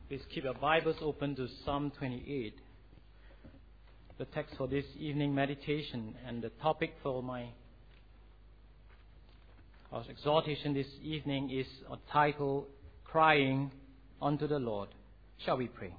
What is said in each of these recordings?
Please keep your Bibles open to Psalm 28. The text for this evening meditation and the topic for our exhortation this evening is titled Crying Unto the Lord. Shall we pray?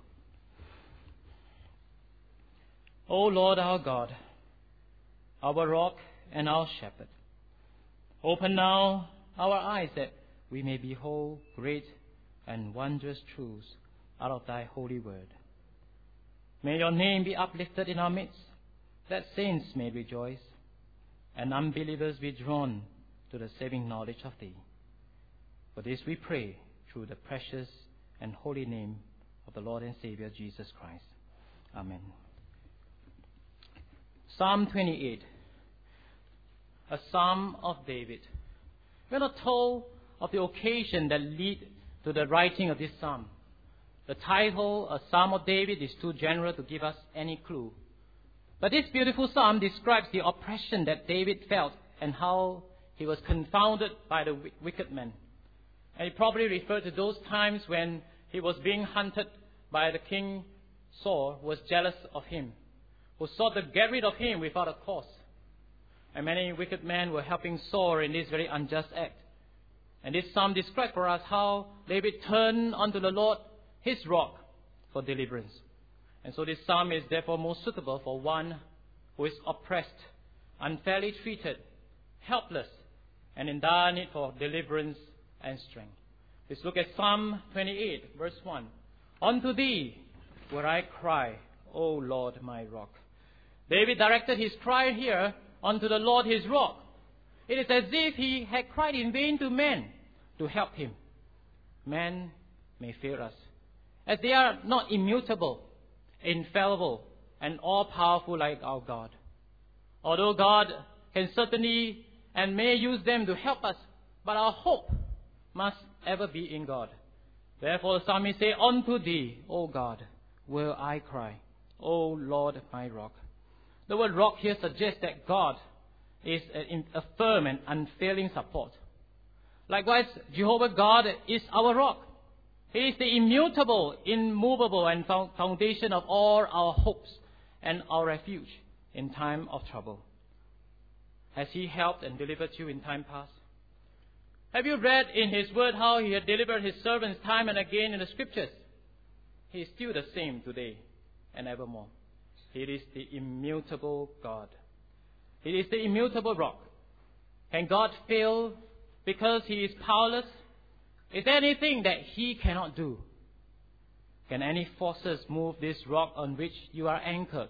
O Lord our God, our rock and our shepherd, open now our eyes that we may behold great and wondrous truths out of thy holy word. May your name be uplifted in our midst, that saints may rejoice, and unbelievers be drawn to the saving knowledge of thee. For this we pray through the precious and holy name of the Lord and Savior Jesus Christ. Amen. Psalm 28, a psalm of David. We are not told of the occasion that led to the writing of this psalm. The title, A Psalm of David, is too general to give us any clue. But this beautiful psalm describes the oppression that David felt and how he was confounded by the wicked men. And he probably referred to those times when he was being hunted by the king Saul, who was jealous of him, who sought to get rid of him without a cause. And many wicked men were helping Saul in this very unjust act. And this psalm describes for us how David turned unto the Lord, his rock, for deliverance. And so this psalm is therefore most suitable for one who is oppressed, unfairly treated, helpless, and in dire need for deliverance and strength. Let's look at Psalm 28, verse 1. Unto thee will I cry, O Lord my rock. David directed his cry here unto the Lord his rock. It is as if he had cried in vain to men to help him. Men may fail us, as they are not immutable, infallible, and all-powerful like our God. Although God can certainly and may use them to help us, but our hope must ever be in God. Therefore the psalmist says, Unto thee, O God, will I cry, O Lord my rock. The word rock here suggests that God is a firm and unfailing support. Likewise, Jehovah God is our rock. He is the immutable, immovable, and foundation of all our hopes and our refuge in time of trouble. Has He helped and delivered you in time past? Have you read in His Word how He had delivered His servants time and again in the Scriptures? He is still the same today and evermore. He is the immutable God. He is the immutable rock. Can God fail because He is powerless? Is there anything that He cannot do? Can any forces move this rock on which you are anchored?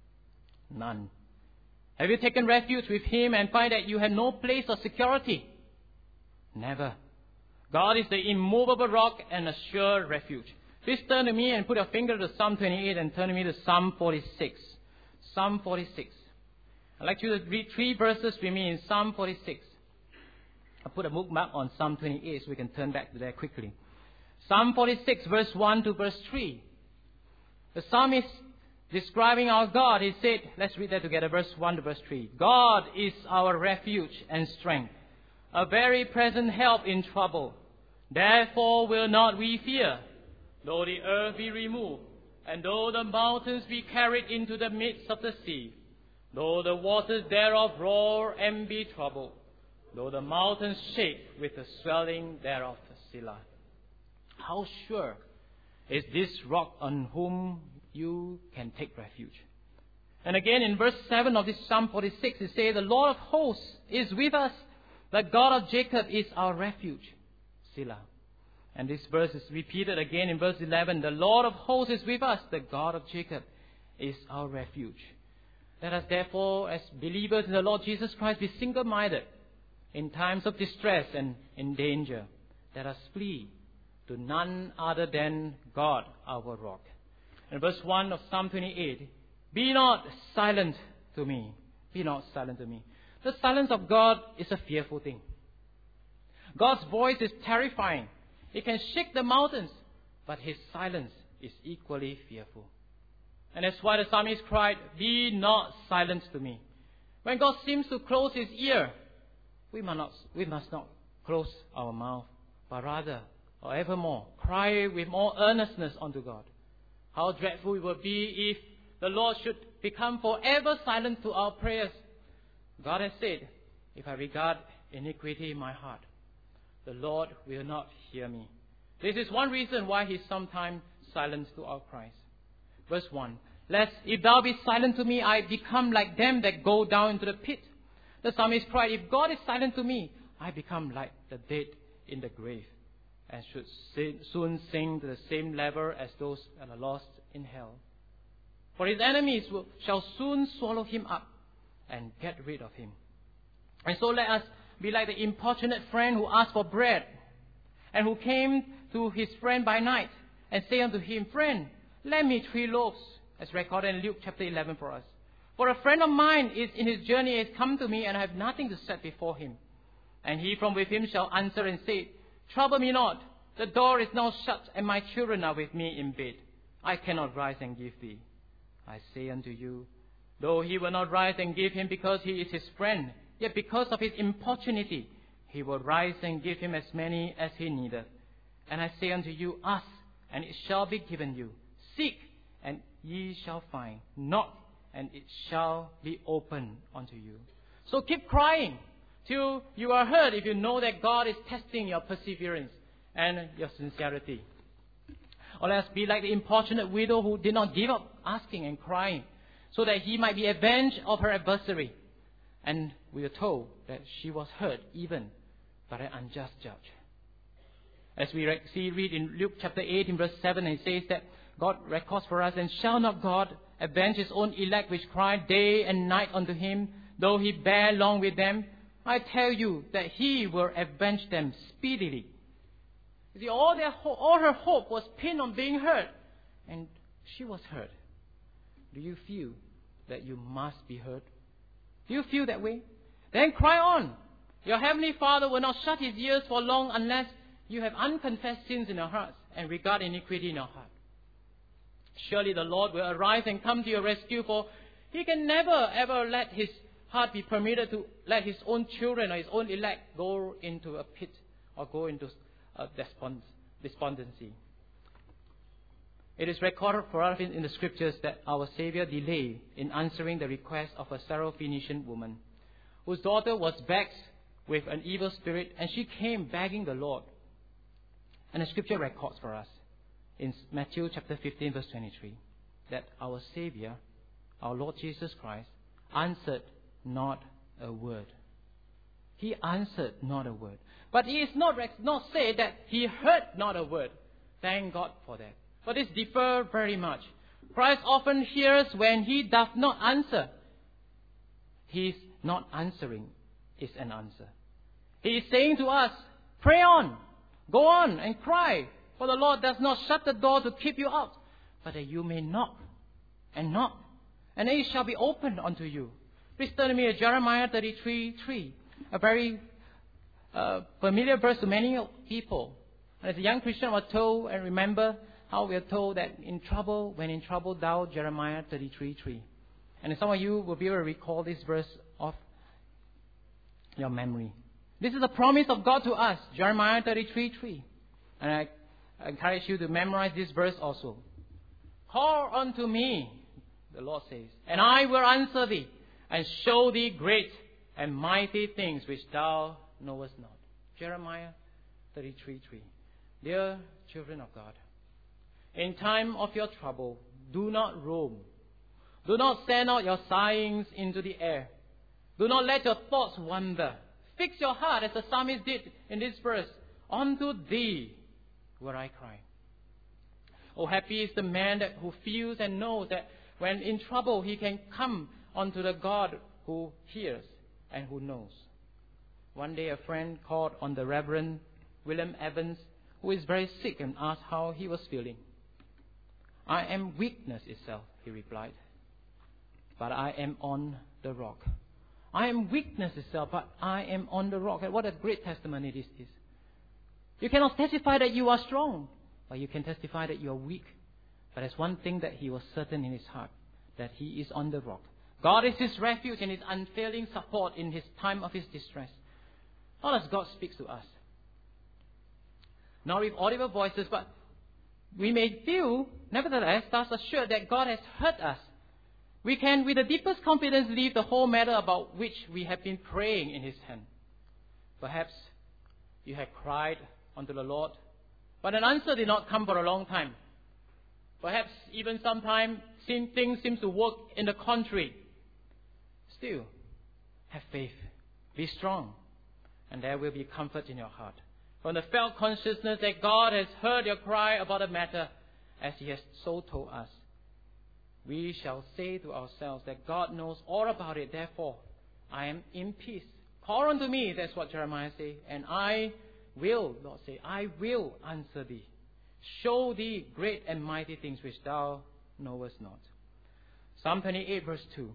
None. Have you taken refuge with Him and find that you have no place of security? Never. God is the immovable rock and a sure refuge. Please turn to me and put your finger to Psalm 28 and turn to me to Psalm 46. Psalm 46. I'd like you to read 3 verses with me in Psalm 46. I'll put a bookmark on Psalm 28 so we can turn back to there quickly. Psalm 46, verse 1 to verse 3. The psalmist describing our God, he said, let's read that together, verse 1 to verse 3. God is our refuge and strength, a very present help in trouble. Therefore will not we fear, though the earth be removed, and though the mountains be carried into the midst of the sea, though the waters thereof roar and be troubled, though the mountains shake with the swelling thereof. Selah. How sure is this rock on whom you can take refuge? And again in verse 7 of this Psalm 46, it says, The Lord of hosts is with us. The God of Jacob is our refuge. Selah. And this verse is repeated again in verse 11. The Lord of hosts is with us. The God of Jacob is our refuge. Let us therefore, as believers in the Lord Jesus Christ, be single-minded. In times of distress and in danger, let us flee to none other than God, our rock. In verse 1 of Psalm 28, Be not silent to me. Be not silent to me. The silence of God is a fearful thing. God's voice is terrifying. It can shake the mountains, but His silence is equally fearful. And that's why the psalmist cried, Be not silent to me. When God seems to close His ear, we must not close our mouth, but rather or evermore. Cry with more earnestness unto God. How dreadful it would be if the Lord should become forever silent to our prayers. God has said, if I regard iniquity in my heart, the Lord will not hear me. This is one reason why He sometimes silent to our cries. Verse 1, lest if thou be silent to me, I become like them that go down into the pit. The psalmist cried, if God is silent to me, I become like the dead in the grave, and should soon sink to the same level as those that are lost in hell. For his enemies shall soon swallow him up and get rid of him. And so let us be like the importunate friend who asked for bread, and who came to his friend by night, and say unto him, Friend, lend me 3 loaves, as recorded in Luke chapter 11 for us. For a friend of mine is in his journey, has come to me, and I have nothing to set before him. And he from with him shall answer and say, Trouble me not, the door is now shut, and my children are with me in bed. I cannot rise and give thee. I say unto you, though he will not rise and give him because he is his friend, yet because of his importunity, he will rise and give him as many as he needeth. And I say unto you, ask, and it shall be given you. Seek, and ye shall find. Knock, and it shall be opened unto you. So keep crying till you are heard, if you know that God is testing your perseverance and your sincerity. Or let us be like the importunate widow who did not give up asking and crying, so that he might be avenged of her adversary. And we are told that she was heard even by an unjust judge. As we read in Luke chapter 8 in verse 7, it says that God records for us, and shall not God avenge his own elect which cry day and night unto him, though he bear long with them? I tell you that he will avenge them speedily. You see, all her hope was pinned on being heard, and she was heard. Do you feel that you must be heard? Do you feel that way? Then cry on. Your heavenly Father will not shut his ears for long unless you have unconfessed sins in your hearts and regard iniquity in your heart. Surely the Lord will arise and come to your rescue, for he can never ever let his heart be permitted to let his own children or his own elect go into a pit or go into a despondency. It is recorded for us in the scriptures that our Savior delayed in answering the request of a Syrophoenician woman, whose daughter was vexed with an evil spirit, and she came begging the Lord. And the scripture records for us in Matthew chapter 15 verse 23 that our Savior, our Lord Jesus Christ, answered not a word. He answered not a word. But he is not said that he heard not a word. Thank God for that. But this differs very much. Christ often hears when he does not answer. His not answering is an answer. He is saying to us, pray on, go on and cry, for the Lord does not shut the door to keep you out, but that you may knock, and it shall be opened unto you. Please turn to me to Jeremiah 33:3, a very familiar verse to many people. And as a young Christian, I was told and remember how we are told that when in trouble, thou, Jeremiah 33:3. And some of you will be able to recall this verse of your memory. This is a promise of God to us, Jeremiah 33:3. And I encourage you to memorize this verse also. Call unto me, the Lord says, and I will answer thee, and show thee great and mighty things which thou knowest not. Jeremiah 33:3. Dear children of God, in time of your trouble, do not roam. Do not send out your sighings into the air. Do not let your thoughts wander. Fix your heart, as the psalmist did in this verse, unto thee will I cry. Oh, happy is the man who feels and knows that when in trouble he can come unto the God who hears and who knows. One day a friend called on the Reverend William Evans, who is very sick, and asked how he was feeling. I am weakness itself, he replied, but I am on the rock. I am weakness itself, but I am on the rock. And what a great testimony this is. You cannot testify that you are strong, but you can testify that you are weak. But there's one thing that he was certain in his heart, that he is on the rock. God is his refuge and his unfailing support in his time of his distress. How does God speak to us? not with audible voices, but we may feel, nevertheless, thus assured that God has heard us. We can, with the deepest confidence, leave the whole matter about which we have been praying in His hand. Perhaps you have cried unto the Lord, but an answer did not come for a long time. Perhaps even sometimes things seem to work in the contrary. Still, have faith. Be strong, and there will be comfort in your heart. From the felt consciousness that God has heard your cry about a matter, as He has so told us, we shall say to ourselves that God knows all about it. Therefore, I am in peace. Call unto me, that's what Jeremiah says, and I will, Lord say, I will answer thee. Show thee great and mighty things which thou knowest not. Psalm 28 verse 2.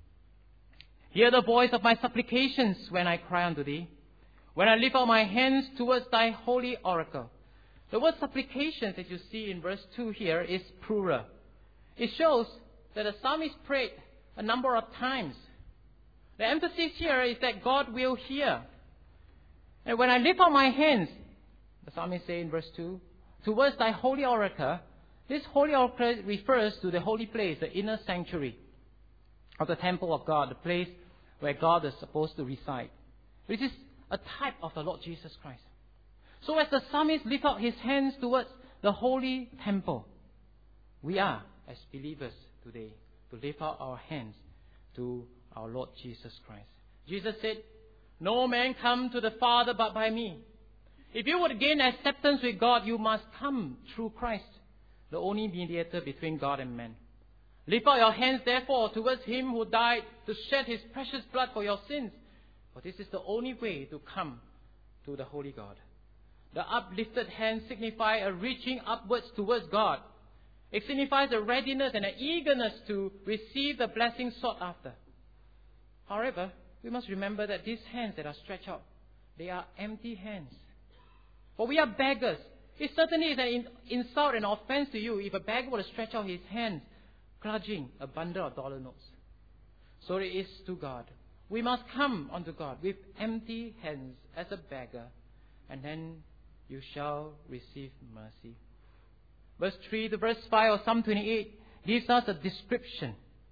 Hear the voice of my supplications when I cry unto thee, when I lift up my hands towards thy holy oracle. The word supplications that you see in verse 2 here is plural. It shows that the psalmist prayed a number of times. The emphasis here is that God will hear. And when I lift up my hands, the psalmist says in verse 2, towards thy holy oracle, this holy oracle refers to the holy place, the inner sanctuary of the temple of God, the place where God is supposed to reside, which is a type of the Lord Jesus Christ. So as the psalmist lifts up his hands towards the holy temple, we are, as believers today, to lift up our hands to our Lord Jesus Christ. Jesus said, no man come to the Father but by me. If you would gain acceptance with God, you must come through Christ, the only mediator between God and man. Lift up your hands, therefore, towards Him who died to shed His precious blood for your sins. For this is the only way to come to the Holy God. The uplifted hands signify a reaching upwards towards God. It signifies a readiness and an eagerness to receive the blessing sought after. However, we must remember that these hands that are stretched out, they are empty hands. For we are beggars. It certainly is an insult and offense to you if a beggar were to stretch out his hands, clutching a bundle of dollar notes. So it is to God. We must come unto God with empty hands as a beggar, and then you shall receive mercy. Verse 3 to verse 5 of Psalm 28 gives us a description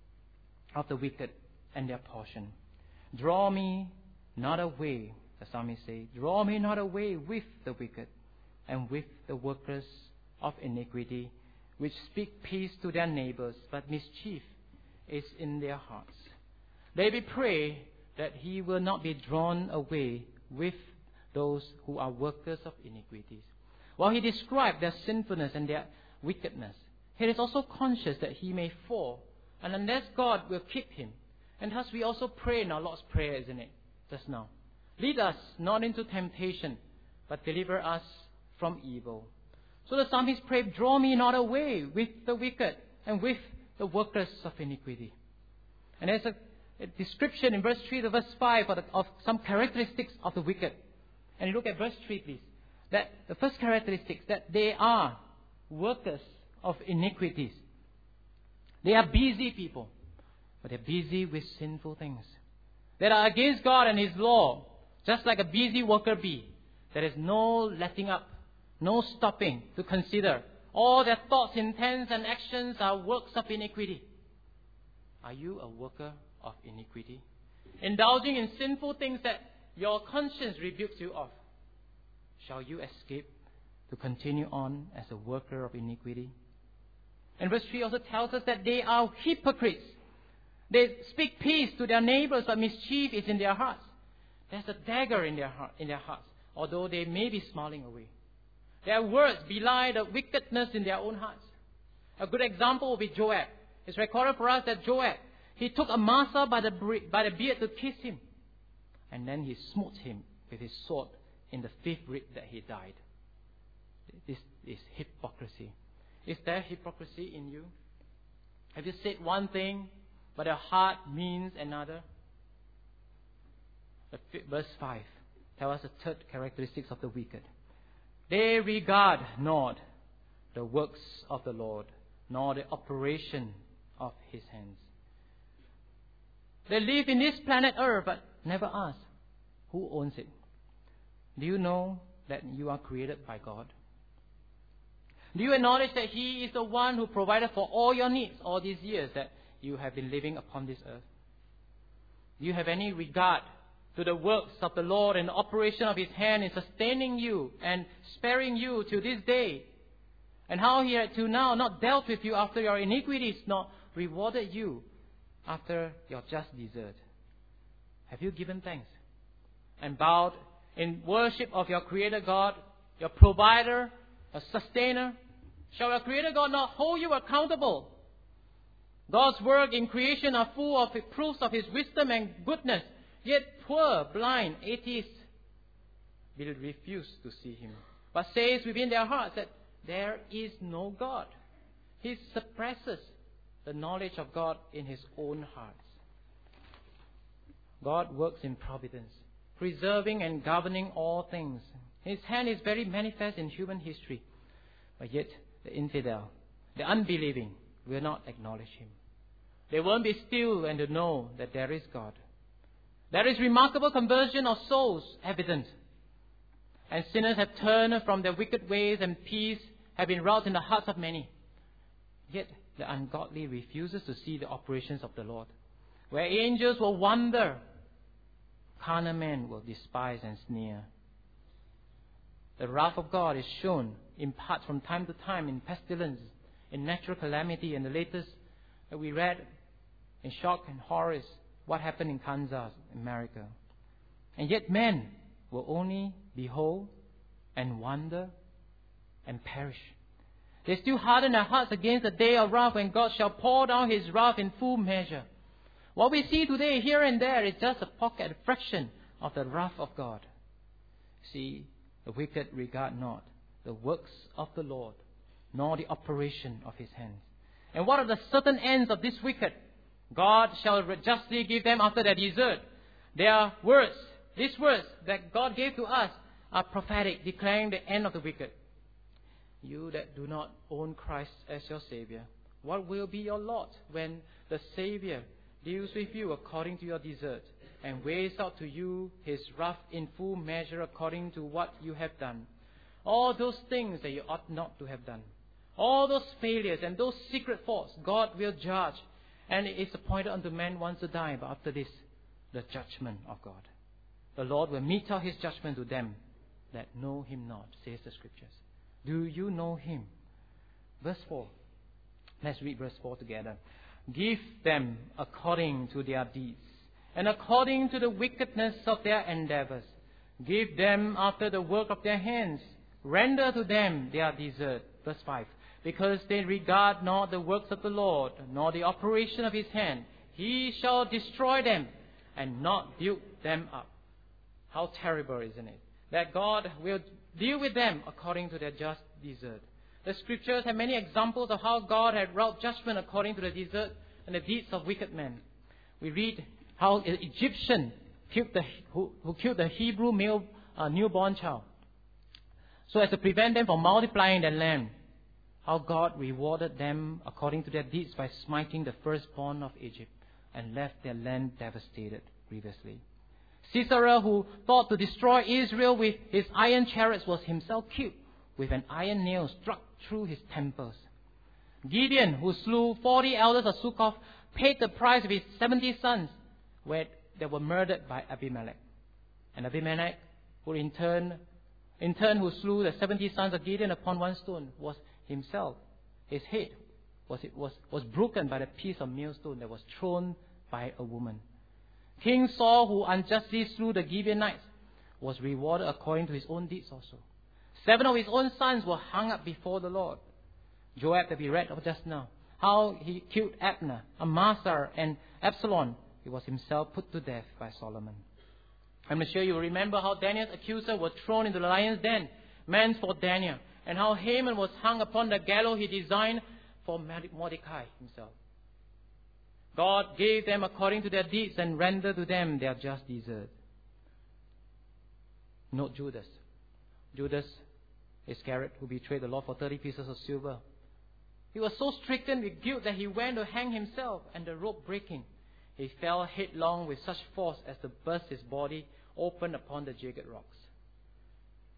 of the wicked and their portion. Draw me not away, the psalmist says, draw me not away with the wicked and with the workers of iniquity, which speak peace to their neighbors, but mischief is in their hearts. David prayed that he will not be drawn away with those who are workers of iniquities. While he described their sinfulness and their wickedness, he is also conscious that he may fall, and unless God will keep him. And thus we also pray in our Lord's Prayer, isn't it, just now? Lead us not into temptation, but deliver us from evil. So the psalmist prayed, draw me not away with the wicked and with the workers of iniquity. And there's a description in verse 3 to verse 5 of some characteristics of the wicked. And you look at verse 3, please. That the first characteristic, that they are workers of iniquities. They are busy people, but they're busy with sinful things that are against God and His law, just like a busy worker bee. There is no letting up, no stopping to consider. All their thoughts, intents, and actions are works of iniquity. Are you a worker of iniquity? Indulging in sinful things that your conscience rebukes you of. Shall you escape to continue on as a worker of iniquity? And verse 3 also tells us that they are hypocrites. They speak peace to their neighbors, but mischief is in their hearts. There's a dagger in their hearts, although they may be smiling away. Their words belie the wickedness in their own hearts. A good example will be Joab. It's recorded for us that Joab, he took Amasa by the beard to kiss him. And then he smote him with his sword in the 5th rib that he died. This is hypocrisy. Is there hypocrisy in you? Have you said one thing, but your heart means another? Verse 5 tells us the third characteristics of the wicked. They regard not the works of the Lord, nor the operation of His hands. They live in this planet Earth, but never ask, who owns it? Do you know that you are created by God? Do you acknowledge that He is the one who provided for all your needs all these years that you have been living upon this earth? Do you have any regard to the works of the Lord and the operation of His hand in sustaining you and sparing you to this day? And how He had to now not dealt with you after your iniquities, nor rewarded you after your just desert? Have you given thanks and bowed in worship of your Creator God, your provider, your sustainer? Shall your Creator God not hold you accountable? God's work in creation are full of proofs of His wisdom and goodness, yet poor, blind, atheists will refuse to see Him, but says within their hearts that there is no God. He suppresses the knowledge of God in his own hearts. God works in providence, preserving and governing all things. His hand is very manifest in human history, but yet the infidel, the unbelieving, will not acknowledge Him. They won't be still and to know that there is God. There is remarkable conversion of souls evident, and sinners have turned from their wicked ways, and peace have been wrought in the hearts of many. Yet the ungodly refuses to see the operations of the Lord. Where angels will wonder, carnal men will despise and sneer. The wrath of God is shown in part from time to time in pestilence, in natural calamity, and the latest that we read in shock and horror is what happened in Kansas, America. And yet men will only behold and wonder and perish. They still harden their hearts against the day of wrath when God shall pour down His wrath in full measure. What we see today here and there is just a pocket, a fraction of the wrath of God. See, the wicked regard not the works of the Lord, nor the operation of His hands. And what are the certain ends of this wicked? God shall justly give them after their desert. Their words, these words that God gave to us, are prophetic, declaring the end of the wicked. You that do not own Christ as your Savior, what will be your lot when the Savior deals with you according to your desert and weighs out to you His wrath in full measure according to what you have done? All those things that you ought not to have done, all those failures and those secret faults, God will judge. And it is appointed unto man once to die, but after this, the judgment of God. The Lord will mete out His judgment to them that know Him not, says the Scriptures. Do you know Him? Verse 4. Let's read verse 4 together. Give them according to their deeds, and according to the wickedness of their endeavors. Give them after the work of their hands. Render to them their desert. Verse 5. Because they regard not the works of the Lord, nor the operation of His hand, He shall destroy them and not build them up. How terrible, isn't it? That God will deal with them according to their just desert. The Scriptures have many examples of how God had wrought judgment according to the desert and the deeds of wicked men. We read how an Egyptian who killed the Hebrew male newborn child, so as to prevent them from multiplying their land. How God rewarded them according to their deeds by smiting the firstborn of Egypt and left their land devastated grievously. Sisera, who thought to destroy Israel with his iron chariots, was himself killed with an iron nail struck through his temples. Gideon, who slew 40 elders of Sukkoth, paid the price of his 70 sons that were murdered by Abimelech. And Abimelech, who in turn who slew the 70 sons of Gideon upon one stone, was himself, his head was broken by the piece of millstone that was thrown by a woman. King Saul, who unjustly slew the Gibeonites, was rewarded according to his own deeds also. 7 of his own sons were hung up before the Lord. Joab, that we read of just now, how he killed Abner, Amasa, and Absalom. He was himself put to death by Solomon. I'm sure you remember how Daniel's accuser was thrown into the lion's den, meant for Daniel, and how Haman was hung upon the gallows he designed for Mordecai himself. God gave them according to their deeds and rendered to them their just desert. Note Judas. Judas Iscariot, who betrayed the Lord for 30 pieces of silver. He was so stricken with guilt that he went to hang himself, and the rope breaking, he fell headlong with such force as to burst his body open upon the jagged rocks.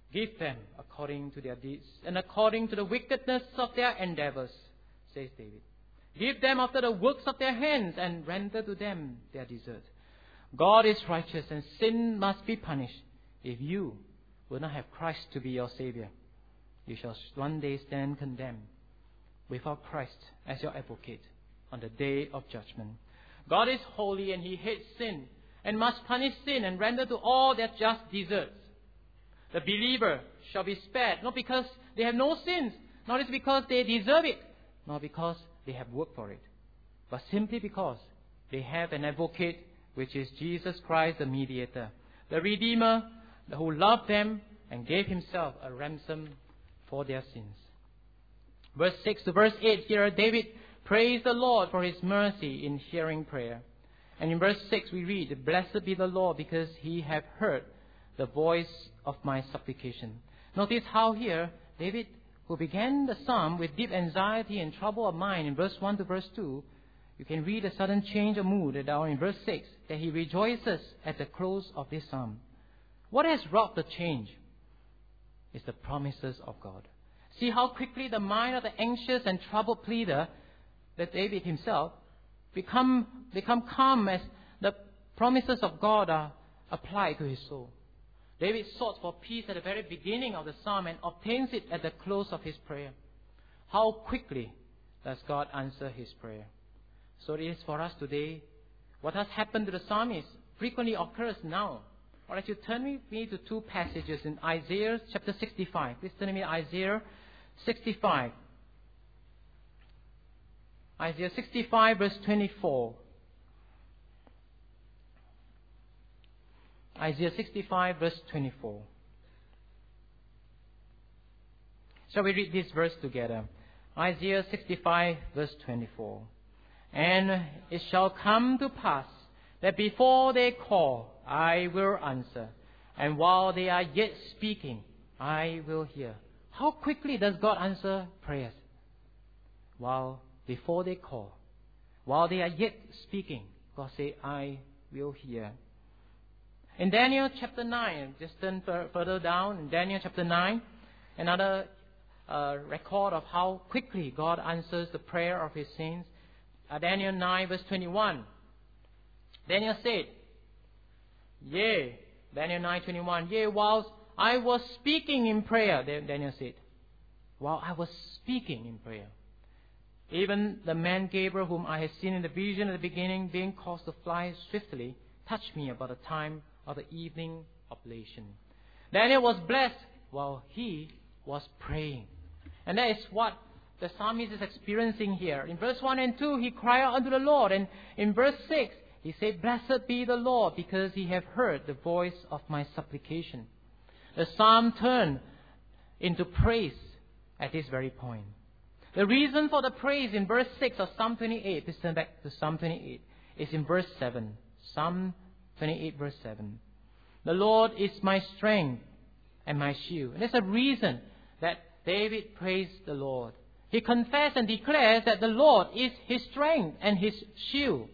Give them according to their deeds and according to the wickedness of their endeavors, says David. Give them after the works of their hands and render to them their desert. God is righteous and sin must be punished. If you will not have Christ to be your Savior, you shall one day stand condemned without Christ as your advocate on the day of judgment. God is holy and He hates sin and must punish sin and render to all their just deserts. The believer shall be spared, not because they have no sins, not because they deserve it, not because they have worked for it, but simply because they have an advocate, which is Jesus Christ, the mediator, the Redeemer, who loved them and gave Himself a ransom for their sins. Verse 6 to verse 8 here, David praised the Lord for His mercy in hearing prayer. And in verse 6 we read, Blessed be the Lord, because He hath heard the voice of my supplication. Notice how here David, who began the psalm with deep anxiety and trouble of mind in verse 1 to verse 2, you can read a sudden change of mood down in verse 6, that he rejoices at the close of this psalm. What has wrought the change is the promises of God. See how quickly the mind of the anxious and troubled pleader, that David himself, become calm as the promises of God are applied to his soul. David sought for peace at the very beginning of the psalm and obtains it at the close of his prayer. How quickly does God answer his prayer? So it is for us today. What has happened to the psalmist frequently occurs now. Or as you turn with me to two passages in Isaiah chapter 65. Please turn with me to Isaiah 65. Isaiah 65 verse 24. Isaiah 65 verse 24. Shall we read this verse together? Isaiah 65 verse 24. And it shall come to pass that before they call, I will answer. And while they are yet speaking, I will hear. How quickly does God answer prayers? While before they call, while they are yet speaking, God says, I will hear. In Daniel chapter 9, just turn further down, in Daniel chapter 9, another record of how quickly God answers the prayer of His saints. Daniel 9 verse 21. Daniel said, Yea, Daniel 9:21, yea, whilst I was speaking in prayer, Daniel said, while I was speaking in prayer, even the man Gabriel, whom I had seen in the vision at the beginning, being caused to fly swiftly, touched me about the time of the evening oblation. Daniel was blessed while he was praying. And that is what the psalmist is experiencing here. In verse 1 and 2, he cried out unto the Lord. And in verse 6, he said, Blessed be the Lord, because He hath heard the voice of my supplication. The psalm turned into praise at this very point. The reason for the praise in verse 6 of Psalm 28, please turn back to Psalm 28, is in verse 7. Psalm 28 verse 7. The Lord is my strength and my shield. And there's a reason that David praised the Lord. He confessed and declares that the Lord is his strength and his shield.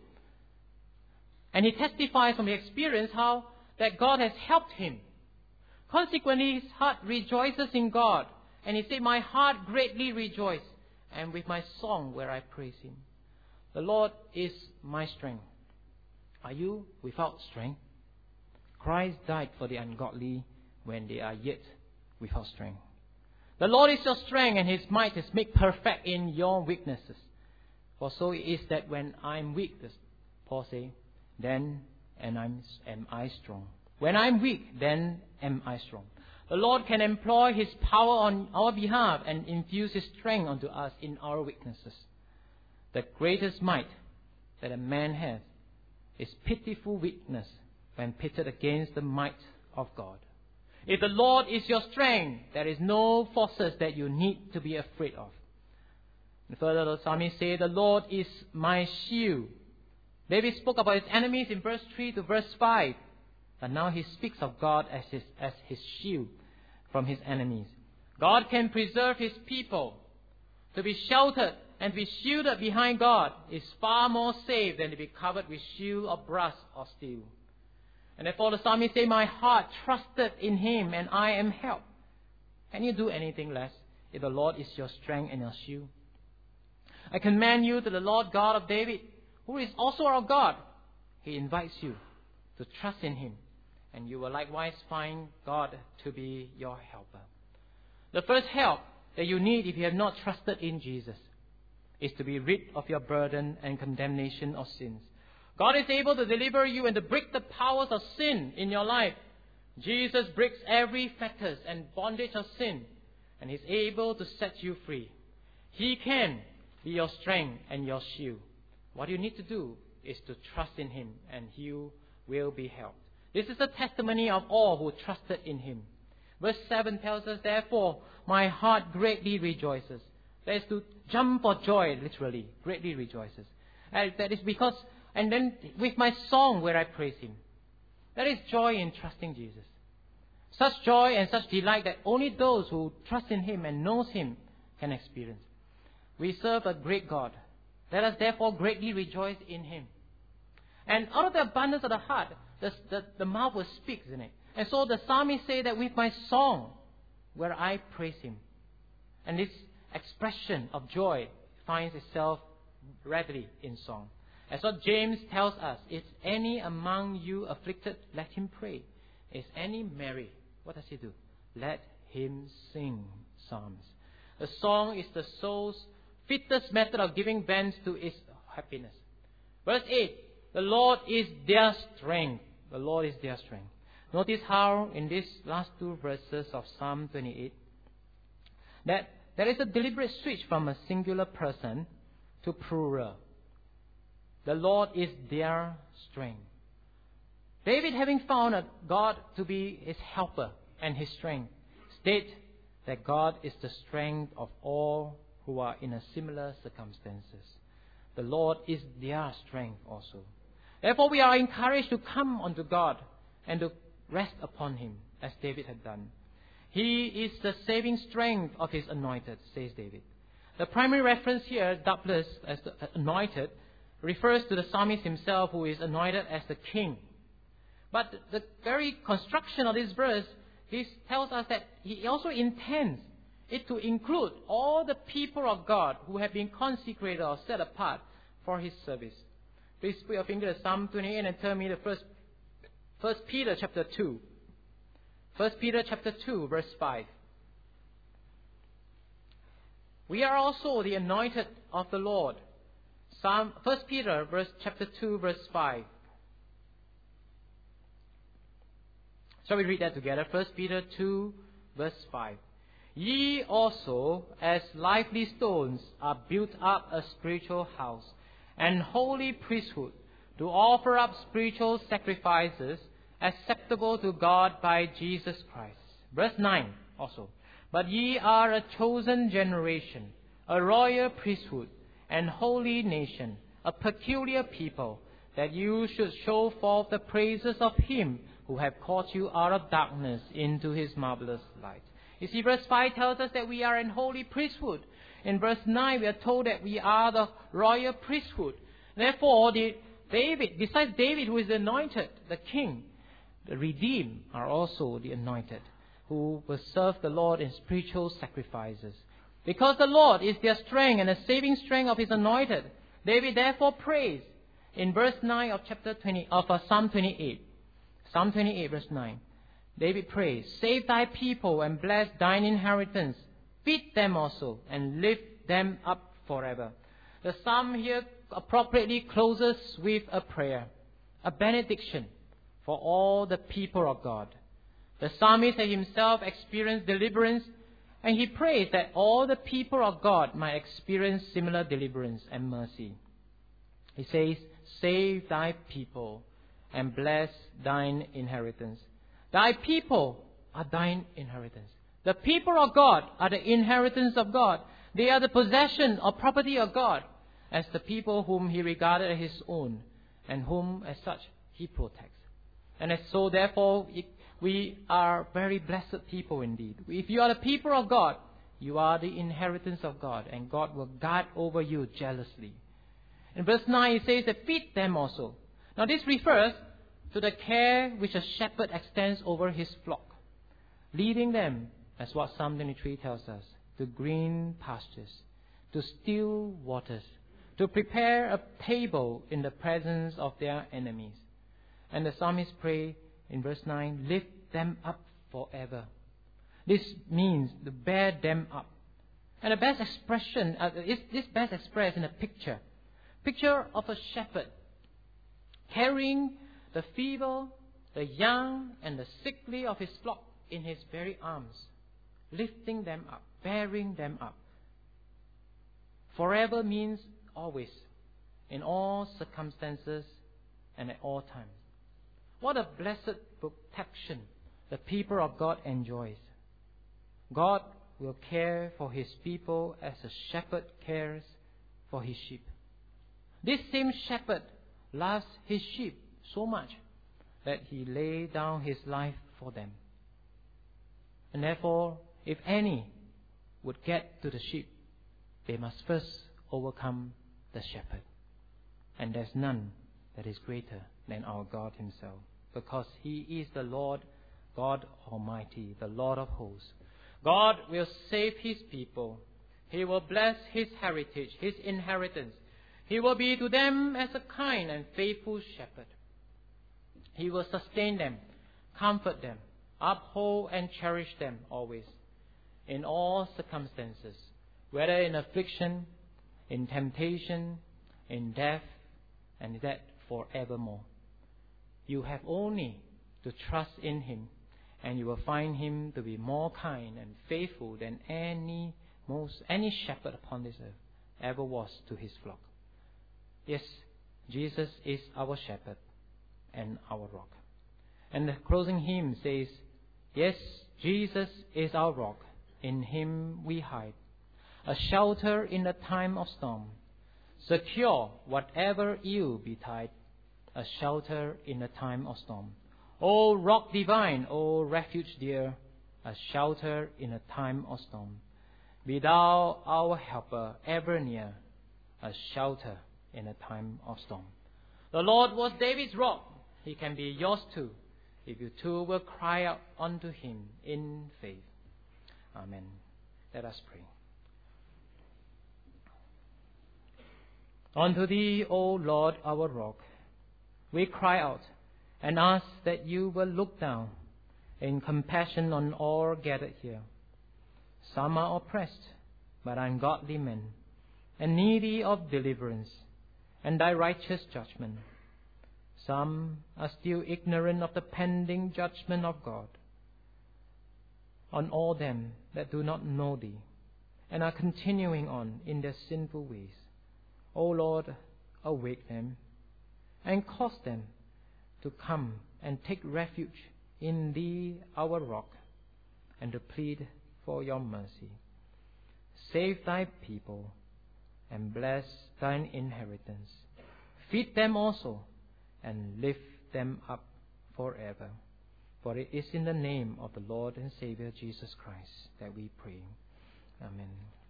And he testifies from his experience how that God has helped him. Consequently, his heart rejoices in God. And he said, My heart greatly rejoices, and with my song where I praise Him. The Lord is my strength. Are you without strength? Christ died for the ungodly when they are yet without strength. The Lord is your strength, and His might is made perfect in your weaknesses. For so it is that when I'm weak, Paul says, then am I strong. When I'm weak, then am I strong. The Lord can employ His power on our behalf and infuse His strength onto us in our weaknesses. The greatest might that a man has is pitiful weakness when pitted against the might of God. If the Lord is your strength, there is no forces that you need to be afraid of. And further, the psalmist says, The Lord is my shield. David spoke about his enemies in verse 3 to verse 5. But now he speaks of God as his shield from his enemies. God can preserve His people. To be sheltered and be shielded behind God is far more safe than to be covered with shield of brass or steel. And therefore the psalmist says, My heart trusted in Him, and I am helped. Can you do anything less if the Lord is your strength and your shield? I commend you to the Lord God of David, who is also our God. He invites you to trust in Him, and you will likewise find God to be your helper. The first help that you need if you have not trusted in Jesus is to be rid of your burden and condemnation of sins. God is able to deliver you and to break the powers of sin in your life. Jesus breaks every fetters and bondage of sin, and He's able to set you free. He can be your strength and your shield. What you need to do is to trust in Him, and you will be helped. This is a testimony of all who trusted in Him. Verse 7 tells us, therefore, my heart greatly rejoices. That is to jump for joy, literally, greatly rejoices. And that is because, and then with my song where I praise Him. That is joy in trusting Jesus. Such joy and such delight that only those who trust in Him and knows Him can experience. We serve a great God. Let us therefore greatly rejoice in Him. And out of the abundance of the heart, the mouth will speak, isn't it? And so the psalmist say that with my song, where I praise Him. And this expression of joy finds itself readily in song. As what James tells us, is any among you afflicted, let him pray. Is any merry? What does he do? Let him sing psalms. The song is the soul's fittest method of giving vent to its happiness. Verse 8, the Lord is their strength. The Lord is their strength. Notice how in these last two verses of Psalm 28, that there is a deliberate switch from a singular person to plural. The Lord is their strength. David, having found a God to be his helper and his strength, state that God is the strength of all who are in a similar circumstances. The Lord is their strength also. Therefore, we are encouraged to come unto God and to rest upon Him, as David had done. He is the saving strength of His anointed, says David. The primary reference here, doubtless, as the anointed, refers to the psalmist himself, who is anointed as the king. But the very construction of this verse, this tells us that he also intends it to include all the people of God who have been consecrated or set apart for His service. Please put your finger to Psalm 28 and turn me to First Peter chapter 2. 1 Peter chapter 2, verse 5. We are also the anointed of the Lord. 1 Peter chapter 2, verse 5. Shall we read that together? 1 Peter 2, verse 5. Ye also, as lively stones, are built up a spiritual house, and holy priesthood, to offer up spiritual sacrifices acceptable to God by Jesus Christ. Verse 9 also. But ye are a chosen generation, a royal priesthood, and holy nation, a peculiar people, that you should show forth the praises of Him who have called you out of darkness into His marvelous light. You see, verse 5 tells us that we are an holy priesthood. In verse 9, we are told that we are the royal priesthood. Therefore, besides David, who is the anointed, the king, the redeemed are also the anointed, who will serve the Lord in spiritual sacrifices. Because the Lord is their strength and the saving strength of His anointed, David therefore prays in verse 9 of Psalm 28. Psalm 28, verse 9. David prays, save thy people and bless thine inheritance. Feed them also and lift them up forever. The psalm here appropriately closes with a prayer, a benediction for all the people of God. The psalmist himself experienced deliverance, and he prays that all the people of God might experience similar deliverance and mercy. He says, save thy people and bless thine inheritance. Thy people are thine inheritance. The people of God are the inheritance of God. They are the possession or property of God, as the people whom He regarded as His own, and whom as such He protects. And as so, therefore, we are very blessed people indeed. If you are the people of God, you are the inheritance of God, and God will guard over you jealously. In verse 9, it says that feed them also. Now this refers to the care which a shepherd extends over his flock, leading them as what Psalm 23 tells us, to green pastures, to still waters, to prepare a table in the presence of their enemies. And the psalmist pray in verse 9, lift them up forever. This means to bear them up. And the best expression is this best expressed in a picture. Picture of a shepherd carrying the feeble, the young, and the sickly of his flock in his very arms, lifting them up, bearing them up. Forever means always, in all circumstances and at all times. What a blessed protection the people of God enjoys. God will care for His people as a shepherd cares for his sheep. This same shepherd loves his sheep so much that He laid down His life for them. And therefore, if any would get to the sheep, they must first overcome the shepherd. And there's none that is greater than our God Himself, because He is the Lord God Almighty, the Lord of hosts. God will save His people. He will bless His heritage, His inheritance. He will be to them as a kind and faithful shepherd. He will sustain them, comfort them, uphold and cherish them always, in all circumstances, whether in affliction, in temptation, in death, and that forevermore. You have only to trust in Him, and you will find Him to be more kind and faithful than any shepherd upon this earth ever was to his flock. Yes, Jesus is our shepherd and our rock. And the closing hymn says, yes, Jesus is our rock, in Him we hide, a shelter in the time of storm, secure whatever ill betide, a shelter in the time of storm. O rock divine, O refuge dear, a shelter in a time of storm. Be Thou our helper ever near, a shelter in a time of storm. The Lord was David's rock. He can be yours too, if you too will cry out unto Him in faith. Amen. Let us pray. Unto Thee, O Lord, our rock, we cry out and ask that You will look down in compassion on all gathered here. Some are oppressed by ungodly men and needy of deliverance and Thy righteous judgment. Some are still ignorant of the pending judgment of God on all them that do not know Thee and are continuing on in their sinful ways. O Lord, awake them and cause them to come and take refuge in Thee, our rock, and to plead for Your mercy. Save Thy people and bless Thine inheritance. Feed them also and lift them up forever. For it is in the name of the Lord and Savior Jesus Christ that we pray. Amen.